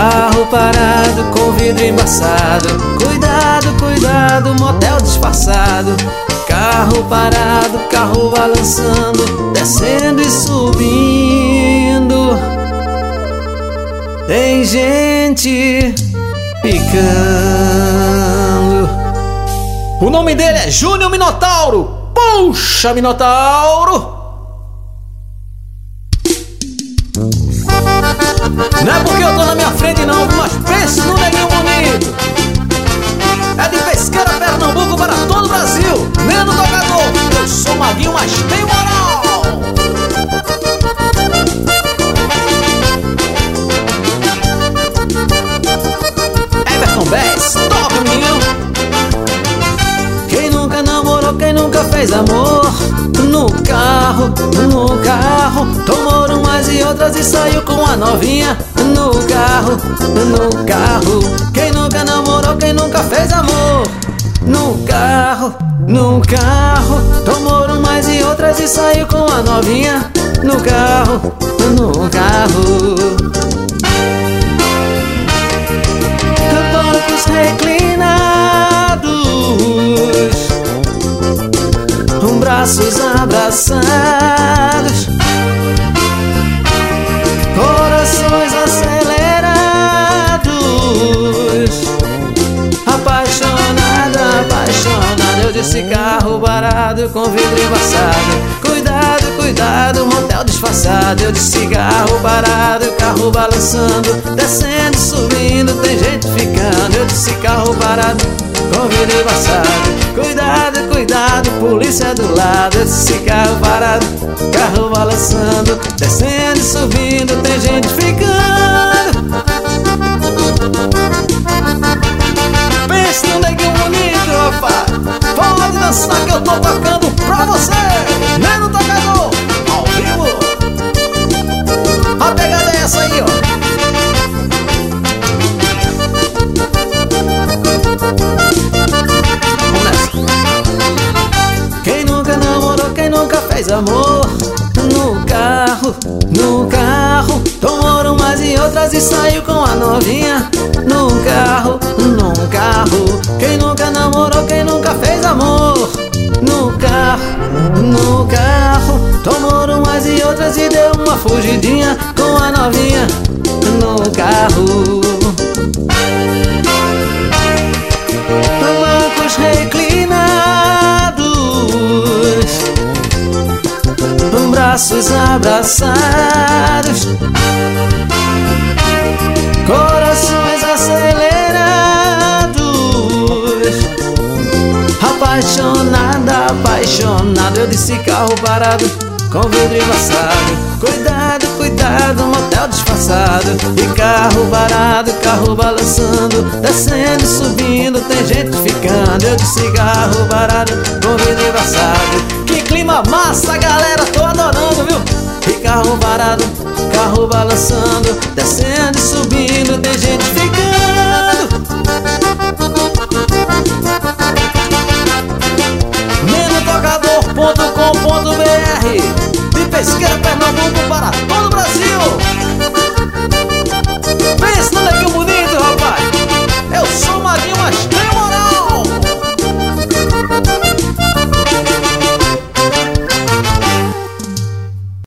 Carro parado com vidro embaçado. Cuidado, cuidado, motel disfarçado. Carro parado, carro balançando, descendo e subindo. Tem gente picando. O nome dele é Júnior Minotauro. Puxa, Minotauro! Não é porque eu tô na minha frente não, mas pense no neguinho bonito. É de Pesqueira, Pernambuco para todo o Brasil. Neno Tocador, eu sou maguinho, mas tenho moral. Everton Bass, toca, menino. Quem nunca namorou, quem nunca fez amor? No carro, tomou umas e outras e saiu com a novinha. No carro, quem nunca namorou, quem nunca fez amor? No carro, tomou umas e outras e saiu com a novinha. No carro. Bancos reclinados, braços abraçados, corações acelerados. Apaixonada, eu disse carro parado com vidro embaçado. Cuidado, cuidado, motel disfarçado. Eu disse carro parado, carro balançando, descendo e subindo, tem gente ficando. Eu disse carro parado com vidro embaçado. Cuidado, cuidado, polícia do lado. Eu disse carro parado, carro balançando, descendo e subindo, tem gente ficando. Pense no neguinho bonito, rapaz. Pode dançar que eu tô tocando pra você. Neno Tocador, ao vivo. A pegada é essa aí, ó. Vamos nessa. Quem nunca namorou, quem nunca fez amor? No carro, tomou umas e outras e saiu com a novinha. No carro, quem nunca namorou, quem nunca fez amor? No carro, tomou umas e outras e deu uma fugidinha com a novinha. No carro. Bancos reclinados, braços abraçados, corações acelerados. Apaixonada, eu disse carro parado com vidro embaçado. Cuidado, cuidado, motel disfarçado. E carro parado, carro balançando, descendo e subindo, tem gente ficando. Eu disse carro parado com vidro embaçado. Que clima massa, galera, tô adorando, viu? E carro parado, carro balançando, descendo e subindo, tem gente ficando. Nenotocador.com.br de Pesqueira, Pernambuco.